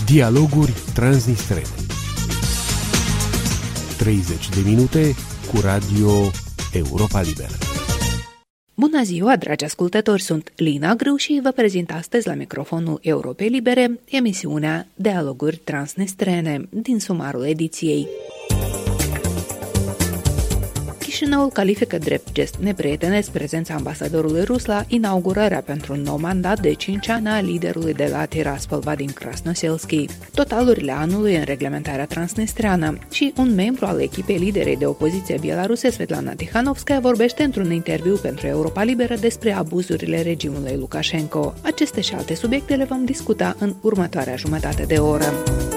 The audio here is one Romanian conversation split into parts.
Dialoguri transnistrene. 30 de minute cu Radio Europa Liberă. Bună ziua, dragi ascultători, sunt Lina Grâu și vă prezint astăzi la microfonul Europei Libere emisiunea Dialoguri transnistrene din sumarul ediției. Chișinăul califică drept gest neprietenesc prezența ambasadorului rus la inaugurarea pentru un nou mandat de 5 ani a liderului de la Tiraspol, Vadim Krasnoselski, totalurile anului în reglementarea transnistreană și un membru al echipei liderei de opoziție bieloruse, Svetlana Tikhanovskaya, vorbește într-un interviu pentru Europa Liberă despre abuzurile regimului Lukashenko. Aceste și alte subiecte le vom discuta în următoarea jumătate de oră.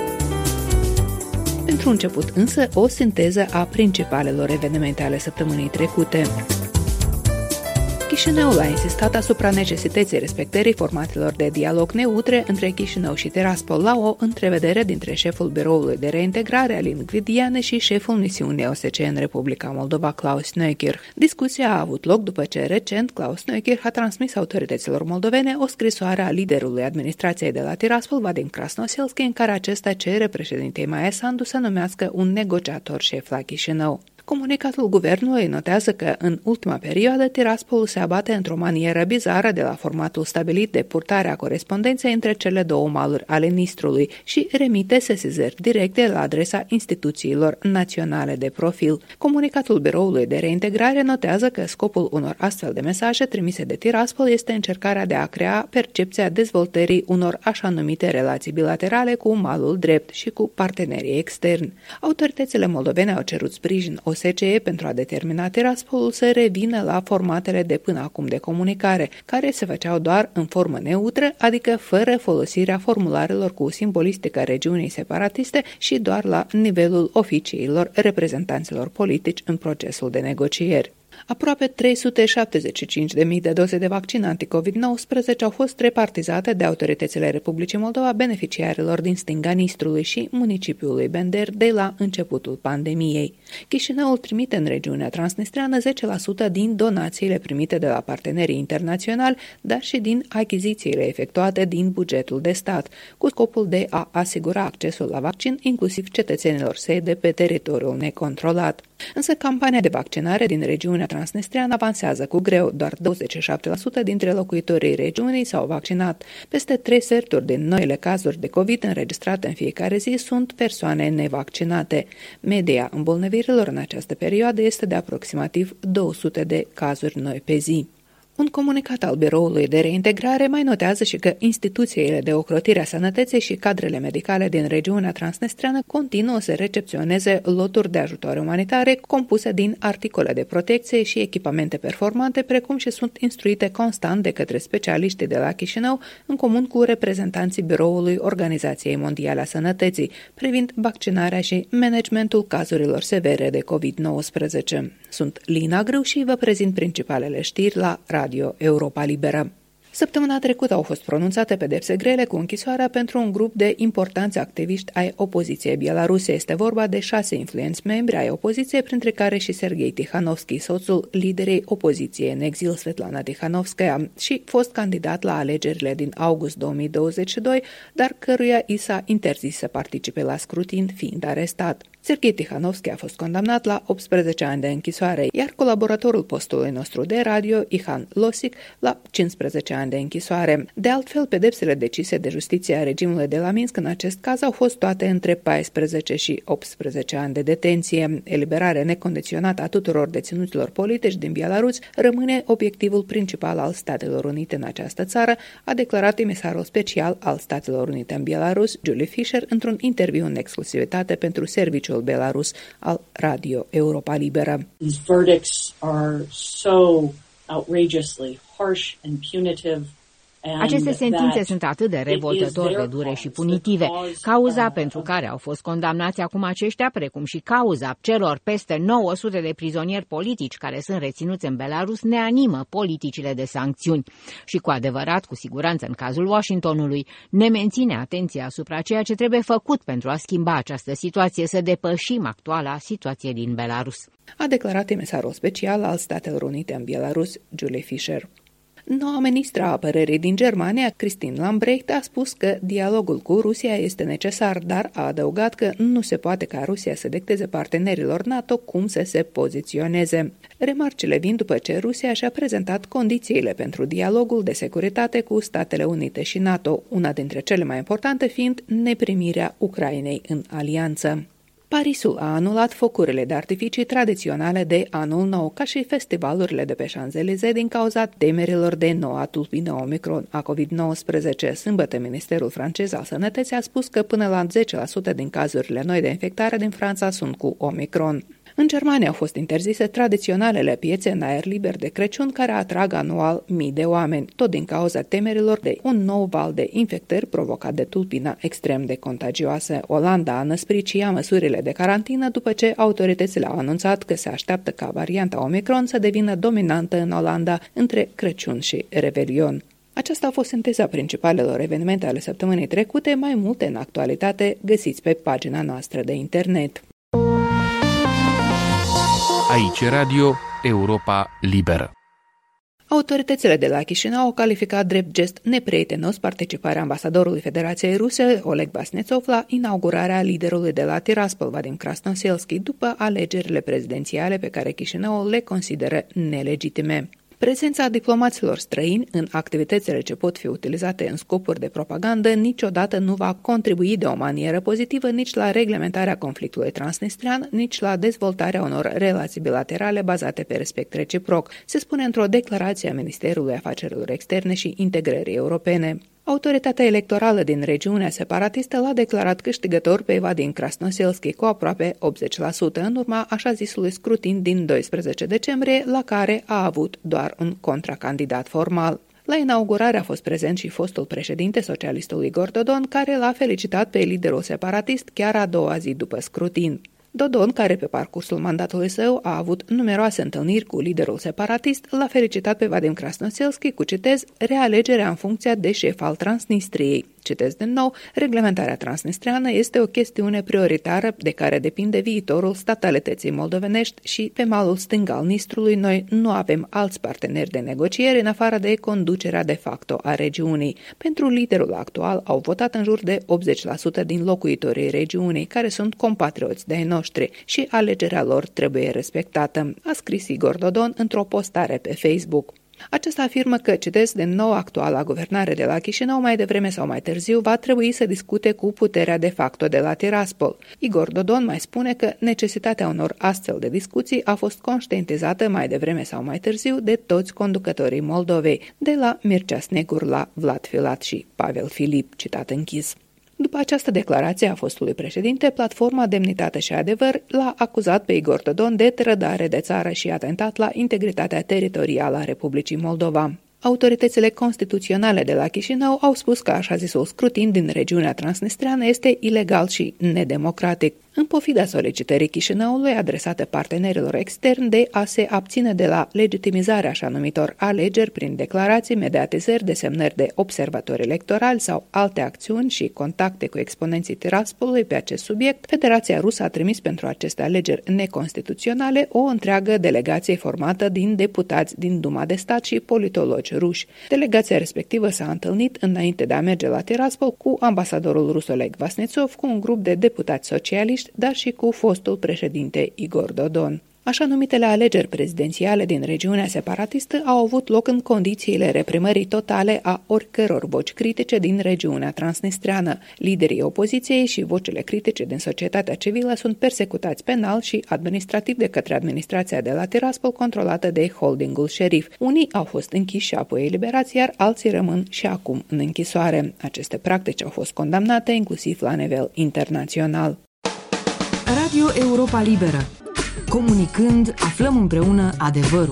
Pentru început însă, o sinteză a principalelor evenimente ale săptămânii trecute. Chișinăul a insistat asupra necesității respectării formatelor de dialog neutre între Chișinău și Tiraspol la o întrevedere dintre șeful biroului de reintegrare, Alin Gvidiane, și șeful misiunii OSCE în Republica Moldova, Klaus Neukirch. Discuția a avut loc după ce recent Klaus Neukirch a transmis autorităților moldovene o scrisoare a liderului administrației de la Tiraspol, Vadim Krasnoselski, în care acesta cere președintei Maia Sandu să numească un negociator șef la Chișinău. Comunicatul guvernului notează că în ultima perioadă Tiraspolul se abate într-o manieră bizară de la formatul stabilit de purtarea corespondenței între cele două maluri ale Nistrului și remite sesizări directe la adresa instituțiilor naționale de profil. Comunicatul biroului de reintegrare notează că scopul unor astfel de mesaje trimise de Tiraspol este încercarea de a crea percepția dezvoltării unor așa numite relații bilaterale cu malul drept și cu partenerii externi. Autoritățile moldovene au cerut sprijin OSCE pentru a determina Tiraspolul să revină la formatele de până acum de comunicare, care se făceau doar în formă neutră, adică fără folosirea formularelor cu simbolistică regiunii separatiste și doar la nivelul oficiilor reprezentanților politici în procesul de negocieri. Aproape 375.000 de doze de vaccin anti-COVID-19 au fost repartizate de autoritățile Republicii Moldova beneficiarilor din stânga Nistrului și municipiului Bender de la începutul pandemiei. Chișinăul trimite în regiunea transnistreană 10% din donațiile primite de la partenerii internaționali, dar și din achizițiile efectuate din bugetul de stat, cu scopul de a asigura accesul la vaccin inclusiv cetățenilor săi de pe teritoriul necontrolat. Însă campania de vaccinare din regiunea transnistreană avansează cu greu. Doar 27% dintre locuitorii regiunii s-au vaccinat. Peste 3/4 din noile cazuri de COVID înregistrate în fiecare zi sunt persoane nevaccinate. Media îmbolnăvirilor în această perioadă este de aproximativ 200 de cazuri noi pe zi. Un comunicat al biroului de reintegrare mai notează și că instituțiile de ocrotire a sănătății și cadrele medicale din regiunea transnistreană continuă să recepționeze loturi de ajutoare umanitare compuse din articole de protecție și echipamente performante, precum și sunt instruite constant de către specialiștii de la Chișinău, în comun cu reprezentanții biroului Organizației Mondiale a Sănătății, privind vaccinarea și managementul cazurilor severe de COVID-19. Sunt Lina Grâu și vă prezint principalele știri la Radio Europa Liberă. Săptămâna trecută au fost pronunțate pedepse grele cu închisoarea pentru un grup de importanți activiști ai opoziției bieloruse. Este vorba de 6 influenți membri ai opoziției, printre care și Serghei Tikhanovski, soțul liderei opoziției în exil Svetlana Tikhanovskaya și fost candidat la alegerile din august 2022, dar căruia i s-a interzis să participe la scrutin, fiind arestat. Serghei Tikhanovski a fost condamnat la 18 ani de închisoare, iar colaboratorul postului nostru de radio, Ihan Losic, la 15 ani de închisoare. De altfel, pedepsele decise de justiția regimului de la Minsk în acest caz au fost toate între 14 și 18 ani de detenție. Eliberarea necondiționată a tuturor deținuților politici din Belarus rămâne obiectivul principal al Statelor Unite în această țară, a declarat emisarul special al Statelor Unite în Belarus, Julie Fisher, într-un interviu în exclusivitate pentru serviciul Belarus al Radio Europa Liberă. These verdicts are so outrageously harsh and punitive. Aceste sentințe sunt atât de revoltător de dure și punitive. Cauza pentru care au fost condamnați acum aceștia, precum și cauza celor peste 900 de prizonieri politici care sunt reținuți în Belarus, ne animă politicile de sancțiuni. Și cu adevărat, cu siguranță în cazul Washingtonului, ne menține atenția asupra ceea ce trebuie făcut pentru a schimba această situație, să depășim actuala situație din Belarus. A declarat emisarul special al Statelor Unite în Belarus, Julie Fisher. Noua ministra a apărării din Germania, Christine Lambrecht, a spus că dialogul cu Rusia este necesar, dar a adăugat că nu se poate ca Rusia să dicteze partenerilor NATO cum să se poziționeze. Remarcile vin după ce Rusia și-a prezentat condițiile pentru dialogul de securitate cu Statele Unite și NATO, una dintre cele mai importante fiind neprimirea Ucrainei în alianță. Parisul a anulat focurile de artificii tradiționale de Anul Nou, ca și festivalurile de pe Champs-Élysées din cauza temerilor de noua tulpină Omicron a COVID-19. Sâmbătă, Ministerul francez al Sănătății a spus că până la 10% din cazurile noi de infectare din Franța sunt cu Omicron. În Germania au fost interzise tradiționalele piețe în aer liber de Crăciun, care atrag anual mii de oameni, tot din cauza temerilor de un nou val de infectări provocat de tulpina extrem de contagioasă. Olanda a năsprit și ea măsurile de carantină după ce autoritățile au anunțat că se așteaptă ca varianta Omicron să devină dominantă în Olanda între Crăciun și Revelion. Aceasta a fost sinteza principalelor evenimente ale săptămânii trecute, mai multe în actualitate găsiți pe pagina noastră de internet. Aici Radio Europa Liberă. Autoritățile de la Chișinău au calificat drept gest neprietenos participarea ambasadorului Federației Ruse, Oleg Vasnetsov, la inaugurarea liderului de la Tiraspol, Vadim Krasnoselski, după alegerile prezidențiale pe care Chișinăul le consideră nelegitime. Prezența diplomaților străini în activitățile ce pot fi utilizate în scopuri de propagandă niciodată nu va contribui de o manieră pozitivă nici la reglementarea conflictului transnistrian, nici la dezvoltarea unor relații bilaterale bazate pe respect reciproc, se spune într-o declarație a Ministerului Afacerilor Externe și Integrării Europene. Autoritatea electorală din regiunea separatistă l-a declarat câștigător pe Vadim Krasnoselski cu aproape 80% în urma așa zisului scrutin din 12 decembrie, la care a avut doar un contracandidat formal. La inaugurare a fost prezent și fostul președinte socialistul Igor Dodon, care l-a felicitat pe liderul separatist chiar a doua zi după scrutin. Dodon, care pe parcursul mandatului său a avut numeroase întâlniri cu liderul separatist, l-a felicitat pe Vadim Krasnoselski cu, citez, realegerea în funcția de șef al Transnistriei. Citez din nou, reglementarea transnistriană este o chestiune prioritară de care depinde viitorul statalității moldovenești și pe malul stâng al Nistrului noi nu avem alți parteneri de negocieri în afară de conducerea de facto a regiunii. Pentru liderul actual au votat în jur de 80% din locuitorii regiunii, care sunt compatrioți de-ai noștri și alegerea lor trebuie respectată, a scris Igor Dodon într-o postare pe Facebook. Acesta afirmă că, citez, de nou actuala guvernare de la Chișinău, mai devreme sau mai târziu, va trebui să discute cu puterea de facto de la Tiraspol. Igor Dodon mai spune că necesitatea unor astfel de discuții a fost conștientizată mai devreme sau mai târziu de toți conducătorii Moldovei, de la Mircea Snegur la Vlad Filat și Pavel Filip, citat închis. După această declarație a fostului președinte, Platforma Demnitate și Adevăr l-a acuzat pe Igor Dodon de trădare de țară și atentat la integritatea teritorială a Republicii Moldova. Autoritățile constituționale de la Chișinău au spus că așa zisul scrutin din regiunea transnistreană este ilegal și nedemocratic, în pofida solicitării Chișinăului adresate partenerilor externi de a se abține de la legitimizarea așa numitor alegeri prin declarații, mediatizări, desemnări de observatori electorali sau alte acțiuni și contacte cu exponenții Tiraspolului pe acest subiect. Federația Rusă a trimis pentru aceste alegeri neconstituționale o întreagă delegație formată din deputați din Duma de Stat și politologi ruși. Delegația respectivă s-a întâlnit înainte de a merge la Tiraspol cu ambasadorul rus Oleg Vasnetsov, cu un grup de deputați socialiști, dar și cu fostul președinte Igor Dodon. Așa numitele alegeri prezidențiale din regiunea separatistă au avut loc în condițiile reprimării totale a oricăror voci critice din regiunea transnistreană. Liderii opoziției și vocile critice din societatea civilă sunt persecutați penal și administrativ de către administrația de la Tiraspol, controlată de holdingul șerif. Unii au fost închiși și apoi eliberați, iar alții rămân și acum în închisoare. Aceste practici au fost condamnate inclusiv la nivel internațional. Radio Europa Liberă. Comunicând, aflăm împreună adevărul.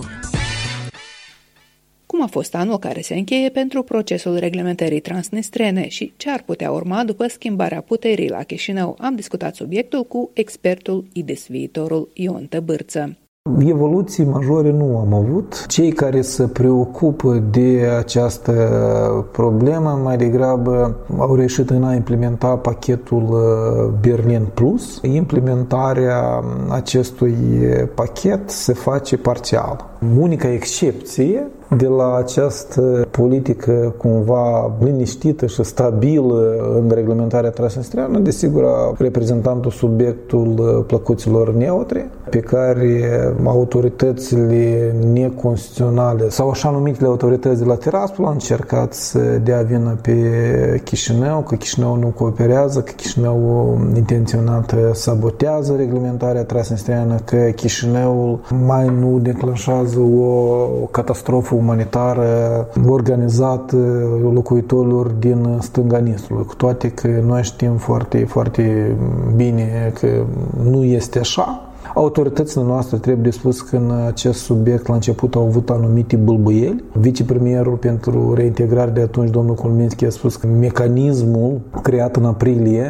Cum a fost anul care se încheie pentru procesul reglementării transnistrene și ce ar putea urma după schimbarea puterii la Chișinău? Am discutat subiectul cu expertul IDIS Viitorul Ion Tăbârță. Evoluții majore nu am avut. Cei care se preocupă de această problemă mai degrabă au reușit în a implementa pachetul Berlin Plus. Implementarea acestui pachet se face parțial. Unica excepție de la această politică cumva liniștită și stabilă în reglementarea transnistreană, desigur, a reprezentantul subiectul plăcuților neutre, pe care autoritățile neconstituționale sau așa numitele autorități de la Tiraspol au încercat să dea vină pe Chișinău, că Chișinău nu cooperează, că Chișinău intenționat sabotează reglementarea transnistreană, că Chișinăul mai nu declanșează o catastrofă umanitară organizată locuitorilor din stânga Nistrului. Cu toate că noi știm foarte, foarte bine că nu este așa. Autoritățile noastre, trebuie spus că în acest subiect la început au avut anumite bâlbâieli. Vicepremierul pentru reintegrare de atunci, domnul Colminski, a spus că mecanismul creat în aprilie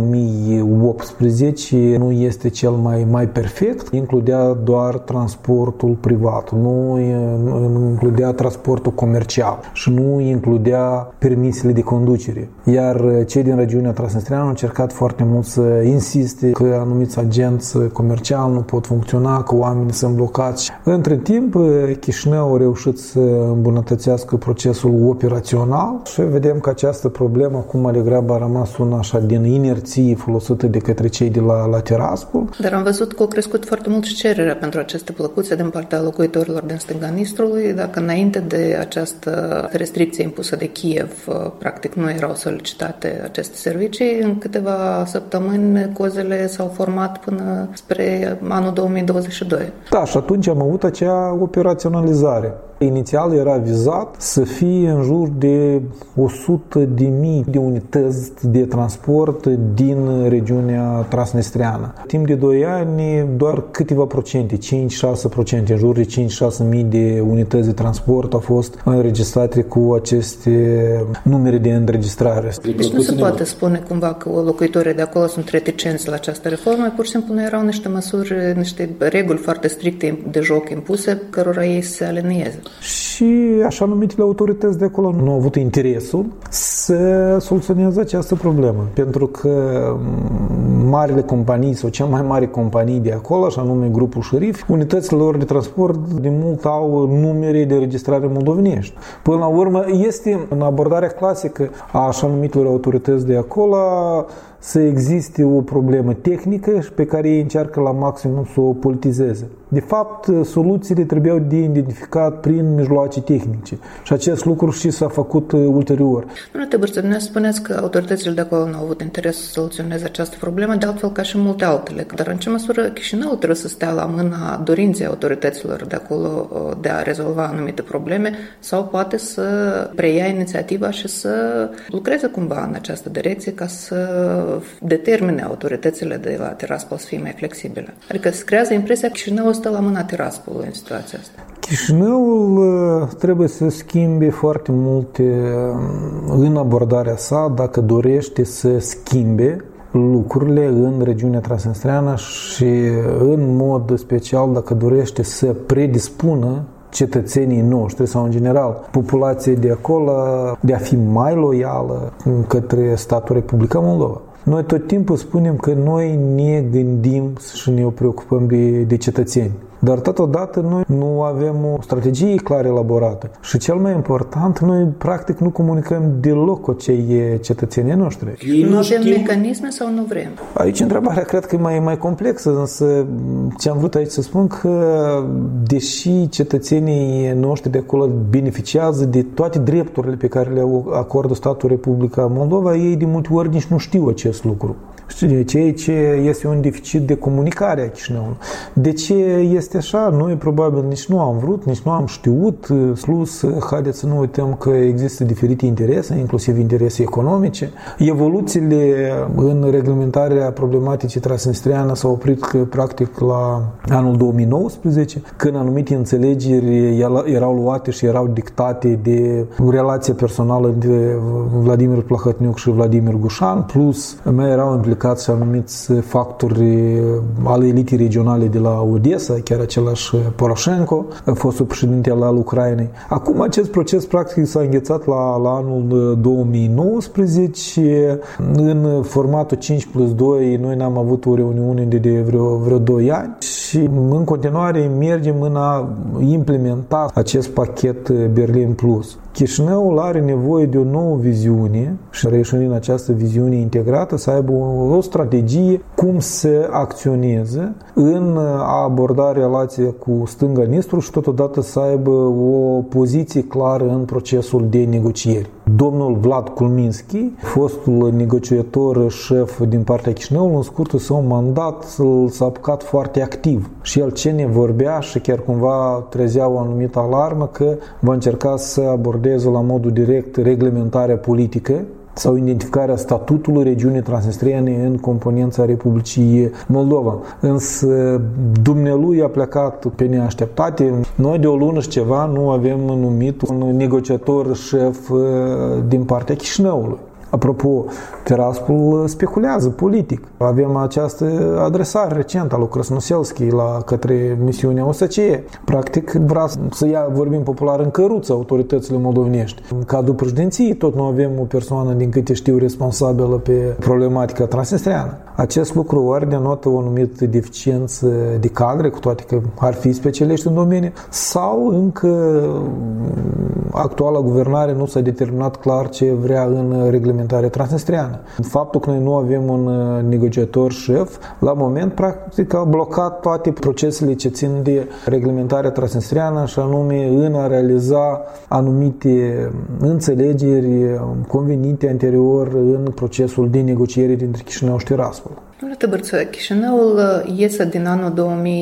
2018 nu este cel mai perfect. Includea doar transportul privat, nu includea transportul comercial și nu includea permisele de conducere. Iar cei din regiunea transnistreană au încercat foarte mult să insiste că anumiți agenți comerciali nu pot funcționa, că oamenii sunt blocați. Între timp, Chișinău a reușit să îmbunătățească procesul operațional și vedem că această problemă acum mai degrabă a rămas una așa din inerție folosită de către cei de la Tiraspol. Dar am văzut că a crescut foarte mult și cererea pentru aceste plăcuțe din partea locuitorilor din stânga Nistrului. Dacă înainte de această restricție impusă de Kiev, practic nu erau solicitate aceste servicii, în câteva săptămâni cozele s-au format până spre anul 2022. Da, și atunci am avut acea operaționalizare. Inițial era vizat să fie în jur de 100.000 de unități de transport din regiunea transnistreană. Timp de 2 ani, doar câteva procente, 5-6%, în jur de 5-6.000 de unități de transport au fost înregistrate cu aceste numere de înregistrare. Deci nu se poate spune cumva că locuitorii de acolo sunt reticenți la această reformă, pur și simplu nu erau niște măsuri, niște reguli foarte stricte de joc impuse, cărora ei se alinieze. Și așa numitele autorități de acolo nu au avut interesul să soluționeze această problemă. Pentru că marile companii sau cea mai mare companii de acolo, așa nume grupul Șerif, unitățile lor de transport de mult au numere de registrare moldovenești. Până la urmă, este în abordarea clasică a așa numitelor autorități de acolo să existe o problemă tehnică și pe care ei încearcă la maximum să o politizeze. De fapt, soluțiile trebuiau de identificat prin mijloace tehnice. Și acest lucru și s-a făcut ulterior. Nu trebuie să ne spuneți că autoritățile de acolo nu au avut interes să soluționeze această problemă, de altfel ca și multe altele. Dar în ce măsură Chișinău trebuie să stea la mâna dorinței autorităților de acolo de a rezolva anumite probleme sau poate să preia inițiativa și să lucreze cumva în această direcție ca să determine autoritățile de la Tiraspol să fie mai flexibile. Adică se creează impresia că Chișinău stă la mâna Tiraspolului în situația asta. Chișinăul trebuie să schimbe foarte multe în abordarea sa dacă dorește să schimbe lucrurile în regiunea transnistreană și în mod special dacă dorește să predispună cetățenii noștri sau în general populația de acolo de a fi mai loială către statul Republica Moldova. Noi tot timpul spunem că noi ne gândim și ne preocupăm de cetățeni. Dar totodată noi nu avem o strategie clar elaborată. Și cel mai important, noi practic nu comunicăm deloc cu cei cetățenii noștri. Nu avem mecanisme sau nu vrem? Aici întrebarea cred că e mai complexă, însă ce am vrut aici să spun că deși cetățenii noștri de acolo beneficiază de toate drepturile pe care le acordă statul Republica Moldova, ei de multe ori nici nu știu acest lucru. Ceea ce este un deficit de comunicare a Chișinăului. De ce este așa? Noi probabil nici nu am vrut, nici nu am știut. Plus, haideți să nu uităm că există diferite interese, inclusiv interese economice. Evoluțiile în reglementarea problematicii transnistreană s-au oprit practic la anul 2019, când anumite înțelegeri erau luate și erau dictate de relația personală între Vladimir Plahotniuc și Vladimir Gușan, plus mai erau implicați și anumiți factori ale elitei regionale de la Odessa, chiar același Poroșenko, fostul președinte al Ucrainei. Acum acest proces practic s-a înghețat la anul 2019. În formatul 5+2 noi n-am avut o reuniune de vreo 2 ani și în continuare mergem în a implementa acest pachet Berlin Plus. Chișinăul are nevoie de o nouă viziune și reieșind în această viziune integrată să aibă o strategie cum să acționeze în a aborda relația cu stânga Nistru și totodată să aibă o poziție clară în procesul de negocieri. Domnul Vlad Kulminski, fostul negociator șef din partea Chișinăului, în scurtul său mandat s-a apucat foarte activ și el ce ne vorbea și chiar cumva trezea o anumită alarmă că va încerca să abordeze la modul direct reglementarea politică sau identificarea statutului regiunii transnistriene în componența Republicii Moldova. Însă dumnealui a plecat pe neașteptate. Noi de o lună și ceva nu avem numit un negociator șef din partea Chișinăului. Apropo, Tiraspol speculează politic. Avem această adresare recentă a lui Krasnoselski către misiunea OSCE. Practic vrea să vorbim popular, în căruță autoritățile moldovenești. În cadrul președinției tot nu avem o persoană, din câte știu, responsabilă pe problematica transnistreană. Acest lucru ori denotă o anumită deficiență de cadre, cu toate că ar fi specialiști în domeniu, sau încă actuala guvernare nu s-a determinat clar ce vrea în reglementare transnistriană. Faptul că noi nu avem un negociator șef, la moment, practic, a blocat toate procesele ce țin de reglementare transnistriană și anume în a realiza anumite înțelegeri convenite anterior în procesul de negociere dintre Chișinău și Tiraspol. Domnule Tăbărțu, Chișinăul iese din anul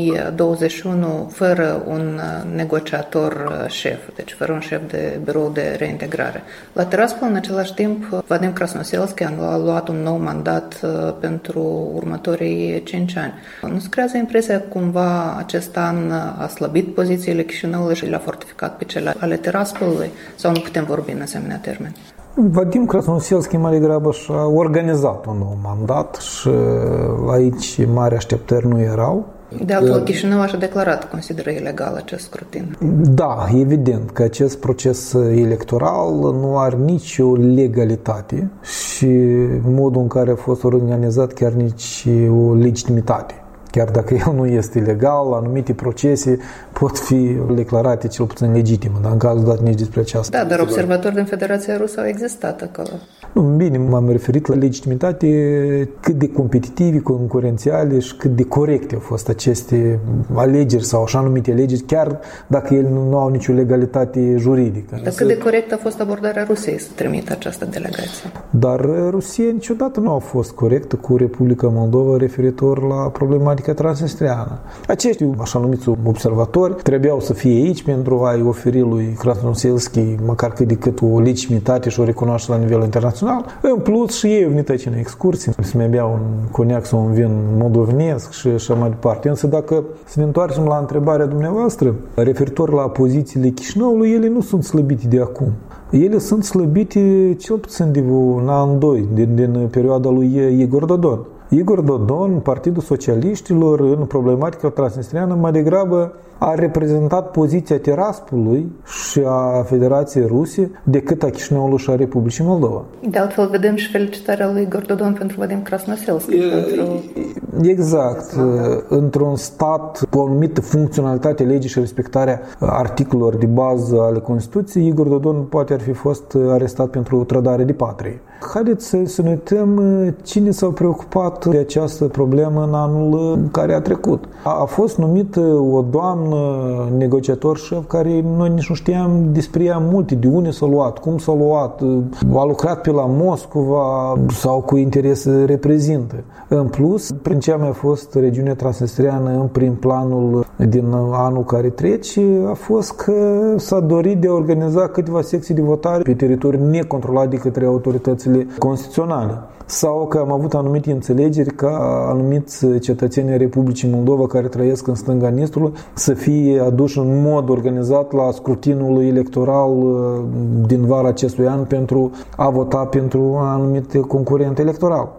2021 fără un negociator șef, deci fără un șef de birou de reintegrare. La Tiraspol, în același timp, Vadim Krasnoselski a luat un nou mandat pentru următorii 5 ani. Nu se creează impresia că cumva acest an a slăbit pozițiile Chișinăului și le-a fortificat pe cele ale Tiraspolului? Sau nu putem vorbi în asemenea termeni? Vadim Krasnoselski mai degrabă și-a organizat un nou mandat și aici mari așteptări nu erau. De altfel, Chișinău a declarat, consideră ilegal acest scrutin. Da, evident că acest proces electoral nu are nicio legalitate și modul în care a fost organizat chiar nici o legitimitate. Chiar dacă el nu este legal, anumite procese pot fi declarate cel puțin legitime, dar în cazul dat nici despre aceasta. Da, dar observatori din Federația Rusă au existat acolo. Bine, m-am referit la legitimitate, cât de competitive, concurențiale și cât de corecte au fost aceste alegeri sau așa numite alegeri, chiar dacă ele nu au nicio legalitate juridică. Dar cât de corect a fost abordarea Rusiei să trimită această delegație? Dar Rusia niciodată nu a fost corectă cu Republica Moldova referitor la problematica transnistriană. Acești așa numiți observatori trebuiau să fie aici pentru a-i oferi lui Krasnoselski măcar cât de cât o legitimitate și o recunoaștere la nivel internațional. În plus și ei au venit aici în excursii, să mai bea un coniac sau un vin moldovenesc și așa mai departe. Însă dacă să ne întoarcem la întrebarea dumneavoastră, referitor la pozițiile Chișinăului, ele nu sunt slăbite de acum. Ele sunt slăbite cel puțin de un an, 2, din perioada lui Igor Dodon. Igor Dodon, Partidul Socialiștilor, în problematica transnistriană, mai degrabă a reprezentat poziția Tiraspolului și a Federației Ruse decât a Chișinăului și a Republicii Moldova. De altfel, vedem și felicitarea lui Igor Dodon pentru Vadim Krasnoselski. Exact. Într-un stat cu o anumită funcționalitate legii și respectarea articolelor de bază ale Constituției, Igor Dodon poate ar fi fost arestat pentru trădare de patrie. Haideți să ne uităm cine s-a preocupat de această problemă în anul care a trecut. A fost numită o doamnă negociator șef care noi nici nu știam despre ea multe, de unde s-a luat, cum s-a luat, a lucrat pe la Moscova sau cu interese reprezintă. În plus, prin ce a mai fost regiunea transnistriană în prim planul din anul care trece, a fost că s-a dorit de a organiza câteva secții de votare pe teritoriu necontrolat de către autoritățile constituționale. Sau că am avut anumite înțelegeri ca anumiți cetățeni Republicii Moldova care trăiesc în stânga Nistrului să fie aduși în mod organizat la scrutinul electoral din vara acestui an pentru a vota pentru anumite concurent electoral.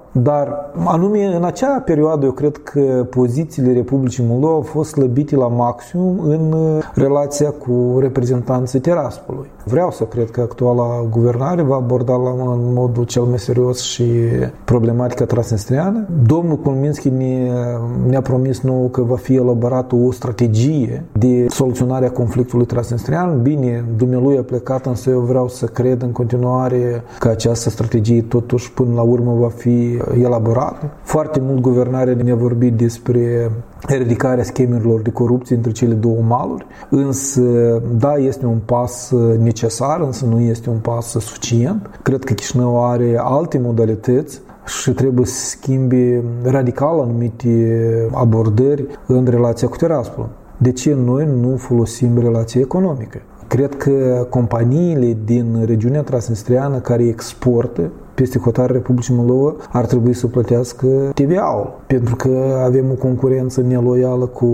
Dar anume în acea perioadă eu cred că pozițiile Republicii Moldova au fost slăbite la maximum în relația cu reprezentanții Tiraspolului. Vreau să cred că actuala guvernare va aborda în modul cel mai serios și problematica transnistriană. Domnul Kulminski ne-a promis nou că va fi elaborată o strategie de soluționare a conflictului transnistrian. Bine, dumnealui a plecat, însă eu vreau să cred în continuare că această strategie totuși până la urmă va fi elaborată. Foarte mult guvernarea ne-a vorbit despre eradicarea schemurilor de corupție între cele două maluri, însă da, este un pas necesar, însă nu este un pas suficient. Cred că Chișinău are alte modalități și trebuie să schimbe radical anumite abordări în relația cu Tiraspol. De ce noi nu folosim relația economică? Cred că companiile din regiunea transnistriană care exportă peste hotarea Republicii Moldova ar trebui să plătească TVA-ul, pentru că avem o concurență neloială cu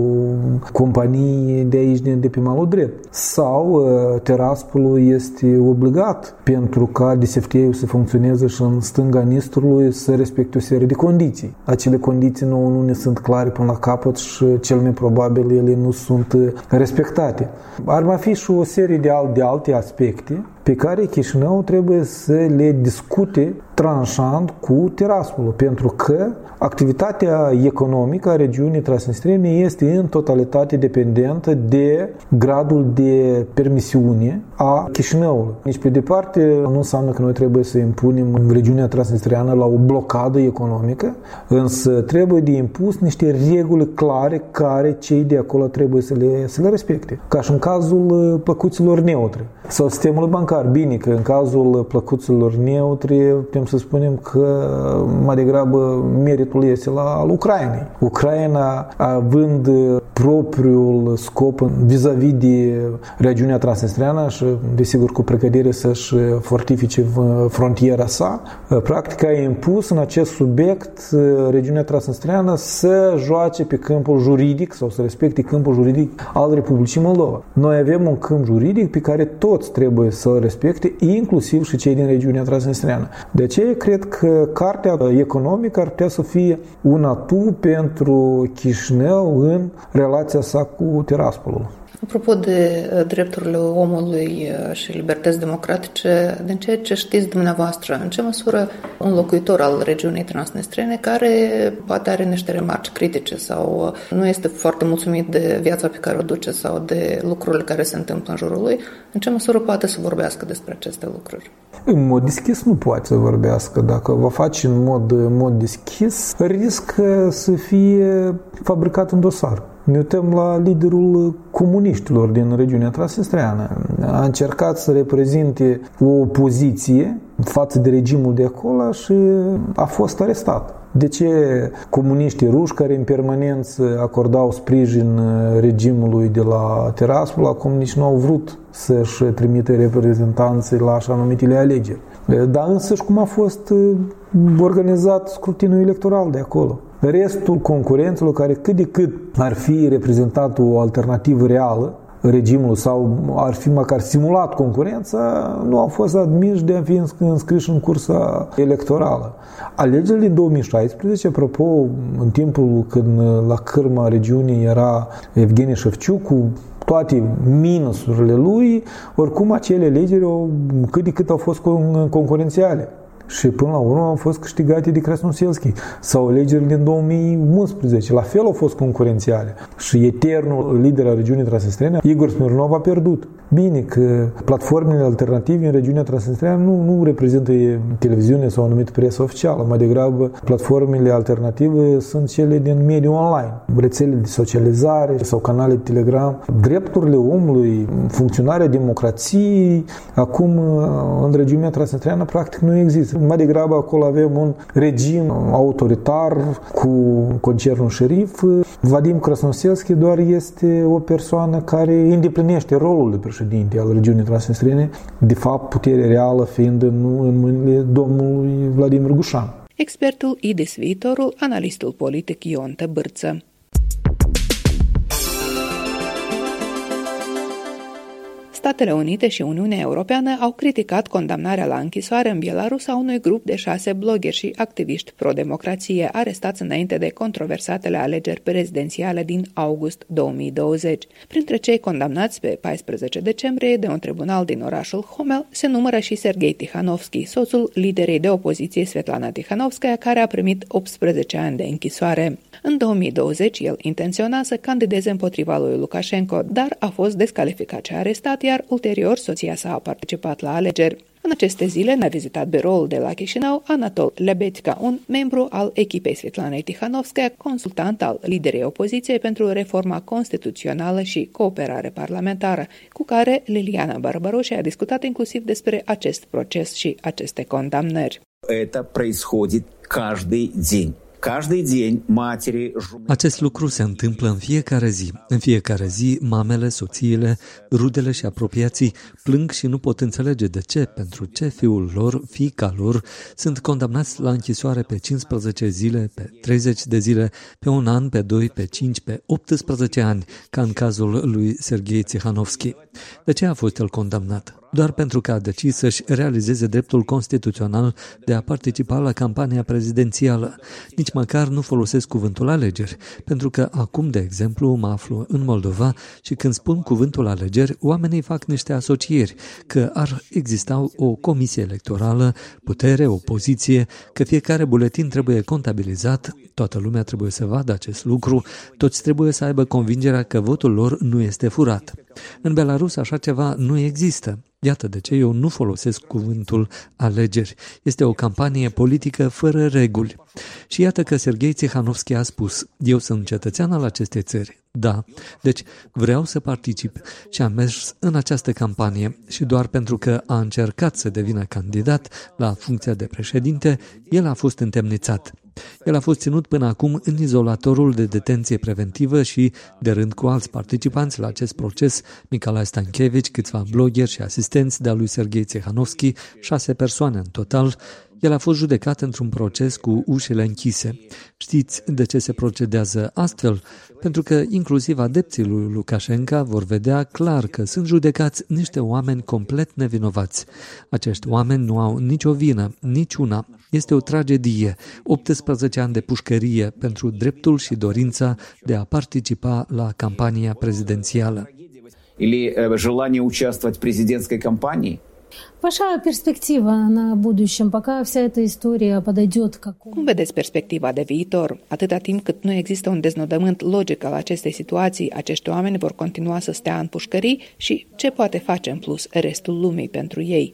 companii de aici, de pe malul drept. Sau Tiraspolul este obligat, pentru ca DSFT-ul să funcționeze și în stânga Nistrului, să respecte o serie de condiții. Acele condiții nu ne sunt clare până la capăt și cel mai probabil ele nu sunt respectate. Ar mai fi și o serie de alte aspecte pe care Chișinău trebuie să le discute tranșant cu Tiraspolul, pentru că activitatea economică a regiunii transnistriene este în totalitate dependentă de gradul de permisiune a Chișinăului. Nici pe departe nu înseamnă că noi trebuie să impunem în regiunea transnistriană la o blocadă economică, însă trebuie de impus niște reguli clare care cei de acolo trebuie să le respecte. Ca și în cazul plăcuților neutre sau sistemul bancar. Bine că în cazul plăcuților neutre putem să spunem că mai degrabă meritul este al Ucrainei. Ucraina, având propriul scop vis-a-vis de regiunea transnistriană și desigur cu pregătire să-și fortifice frontiera sa, practic a impus în acest subiect regiunea transnistriană să joace pe câmpul juridic sau să respecte câmpul juridic al Republicii Moldova. Noi avem un câmp juridic pe care toți trebuie să-l respecte, inclusiv și cei din regiunea transnistriană. De aceea cred că cartea economică ar putea să fie un atu pentru Chișinău în relația sa cu Tiraspolul. Apropo de drepturile omului și libertăți democratice, din ceea ce știți dumneavoastră, în ce măsură un locuitor al regiunii transnistrene care poate are niște remarci critice sau nu este foarte mulțumit de viața pe care o duce sau de lucrurile care se întâmplă în jurul lui, în ce măsură poate să vorbească despre aceste lucruri? În mod deschis nu poate să vorbească. Dacă va face în mod deschis, riscă să fie fabricat în dosar. Ne uităm la liderul comuniștilor din regiunea transnistriană. A încercat să reprezinte o opoziție față de regimul de acolo și a fost arestat. De ce comuniștii ruși care în permanență acordau sprijin regimului de la Tiraspol acum nici nu au vrut să-și trimite reprezentanții la așa numitele alegeri? Dar însăși cum a fost organizat scrutinul electoral de acolo? Restul concurenților care cât de cât ar fi reprezentat o alternativă reală regimul sau ar fi măcar simulat concurența, nu au fost admiși de a fi înscriși în cursa electorală. Alegerile din 2016, apropo, în timpul când la cârma regiunii era Evgeni Șefciu cu toate minusurile lui, oricum acele alegeri cât de cât au fost concurențiale. Și până la urmă au fost câștigate de Krasnoselski. Sau alegerile din 2011, la fel au fost concurențiale. Și eternul lider al regiunii transnistriene, Igor Smirnov, a pierdut. Bine că platformele alternative în regiunea transnistriană nu reprezintă televiziune sau anumit presă oficială. Mai degrabă, platformele alternative sunt cele din mediul online. Rețele de socializare sau canale de Telegram. Drepturile omului, funcționarea democrației, acum în regiunea transnistriană practic nu există. Mai degrabă acolo avem un regim autoritar cu concernul șerif. Vadim Krasnoselski doar este o persoană care îndeplinește rolul de președinte al regiunii transnistriene, de fapt puterea reală fiind în mâinile domnului Vladimir Gușan. Expertul IDIS Viitorul, analistul politic Ion Statele Unite și Uniunea Europeană au criticat condamnarea la închisoare în Belarus a unui grup de 6 bloggeri și activiști pro-democrație arestați înainte de controversatele alegeri prezidențiale din august 2020. Printre cei condamnați pe 14 decembrie de un tribunal din orașul Homel se numără și Serghei Tikhanovski, soțul liderei de opoziție Svetlana Tikhanovskaya, care a primit 18 ani de închisoare. În 2020, el intenționa să candideze împotriva lui Lukashenko, dar a fost descalificat și arestat, iar ulterior soția sa a participat la alegeri. În aceste zile ne-a vizitat biroul de la Chișinău Anatol Lebetka, un membru al echipei Svetlanei Tikhanovskaya, consultant al liderei opoziției pentru reforma constituțională și cooperare parlamentară, cu care Liliana Barbaroși a discutat inclusiv despre acest proces și aceste condamnări. Это происходит каждый день. Acest lucru se întâmplă în fiecare zi. În fiecare zi, mamele, soțiile, rudele și apropiații plâng și nu pot înțelege de ce, pentru ce fiul lor, fiica lor, sunt condamnați la închisoare pe 15 zile, pe 30 de zile, pe 1 an, pe 2, pe 5, pe 18 ani, ca în cazul lui Serghei Tikhanovski. De ce a fost el condamnat? Doar pentru că a decis să-și realizeze dreptul constituțional de a participa la campania prezidențială. Nici măcar nu folosesc cuvântul alegeri, pentru că acum, de exemplu, mă aflu în Moldova și când spun cuvântul alegeri, oamenii fac niște asocieri, că ar exista o comisie electorală, putere, opoziție, că fiecare buletin trebuie contabilizat, toată lumea trebuie să vadă acest lucru, toți trebuie să aibă convingerea că votul lor nu este furat. În Belarus așa ceva nu există. Iată de ce eu nu folosesc cuvântul alegeri. Este o campanie politică fără reguli. Și iată că Serghei Tikhanovski a spus: eu sunt cetățean al acestei țări. Da, deci vreau să particip și am mers în această campanie și doar pentru că a încercat să devină candidat la funcția de președinte, el a fost întemnițat. El a fost ținut până acum în izolatorul de detenție preventivă și, de rând cu alți participanți la acest proces, Nicolae Stankevici, câțiva bloggeri și asistenți de-a lui Serghei Tikhanovski, 6 persoane în total. El a fost judecat într-un proces cu ușile închise. Știți de ce se procedează astfel? Pentru că inclusiv adepții lui Lukashenko vor vedea clar că sunt judecați niște oameni complet nevinovați. Acești oameni nu au nicio vină, niciuna. Este o tragedie, 18 ani de pușcărie pentru dreptul și dorința de a participa la campania prezidențială. Или желание участвовать в президентской кампании? Ваша перспектива на будущем, пока вся эта история подойдет к какому... Cum vedeți perspectiva de viitor? Atâta timp cât nu există un deznodământ logic al acestei situații, acești oameni vor continua să stea în pușcării și ce poate face în plus restul lumii pentru ei?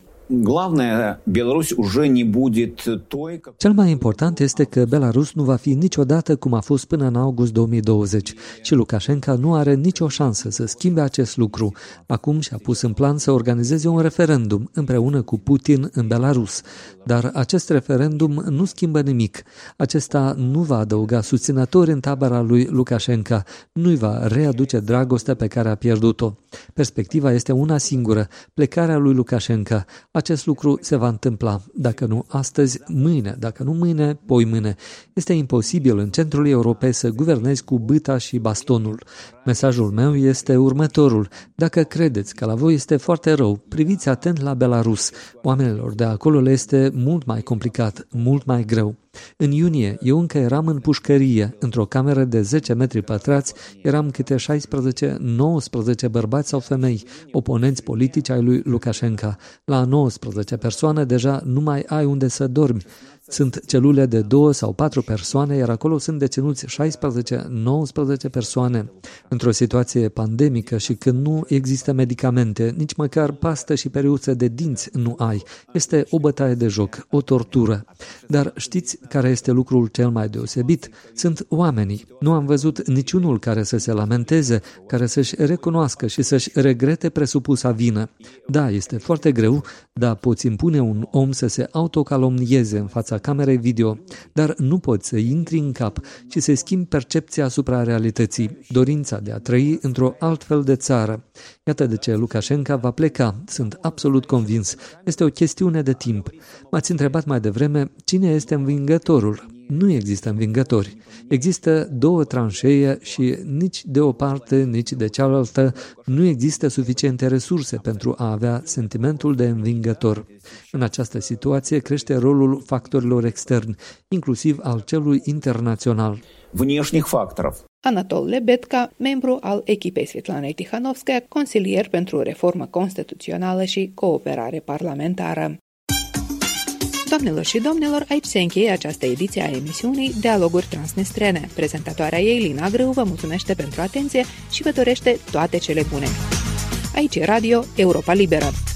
Cel mai important este că Belarus nu va fi niciodată cum a fost până în august 2020 și Lukashenko nu are nicio șansă să schimbe acest lucru. Acum și-a pus în plan să organizeze un referendum împreună cu Putin în Belarus. Dar acest referendum nu schimbă nimic. Acesta nu va adăuga susținători în tabăra lui Lukashenko, nu-i va readuce dragostea pe care a pierdut-o. Perspectiva este una singură, plecarea lui Lukashenko. Acest lucru se va întâmpla, dacă nu astăzi, mâine, dacă nu mâine, poimâine. Este imposibil în centrul Europei să guvernezi cu bâta și bastonul. Mesajul meu este următorul. Dacă credeți că la voi este foarte rău, priviți atent la Belarus. Oamenilor de acolo le este mult mai complicat, mult mai greu. În iunie, eu încă eram în pușcărie, într-o cameră de 10 metri pătrați, eram câte 16-19 bărbați sau femei, oponenți politici ai lui Lukashenko. La 19 persoane deja nu mai ai unde să dormi. Sunt celule de 2 sau 4 persoane, iar acolo sunt deținuți 16-19 persoane. Într-o situație pandemică și când nu există medicamente, nici măcar pastă și periuță de dinți nu ai. Este o bătaie de joc, o tortură. Dar știți care este lucrul cel mai deosebit? Sunt oamenii. Nu am văzut niciunul care să se lamenteze, care să-și recunoască și să-și regrete presupusa vină. Da, este foarte greu, dar poți impune un om să se autocalomnieze în fața camerei video, dar nu poți să intri în cap și să schimbi percepția asupra realității, dorința de a trăi într-o altfel de țară. Iată de ce Lukashenko va pleca, sunt absolut convins. Este o chestiune de timp. M-ați întrebat mai devreme cine este învingătorul. Nu există învingători. Există două tranșee și nici de o parte, nici de cealaltă nu există suficiente resurse pentru a avea sentimentul de învingător. În această situație crește rolul factorilor externi, inclusiv al celui internațional. Внешних факторов. Anatol Lebedka, membru al echipei Svetlanei Tihanovskaya, consilier pentru reformă constituțională și cooperare parlamentară. Doamnelor și domnilor, aici se încheie această ediție a emisiunii Dialoguri Transnistrene. Prezentatoarea ei, Lina Grâu, vă mulțumește pentru atenție și vă dorește toate cele bune. Aici e Radio Europa Liberă.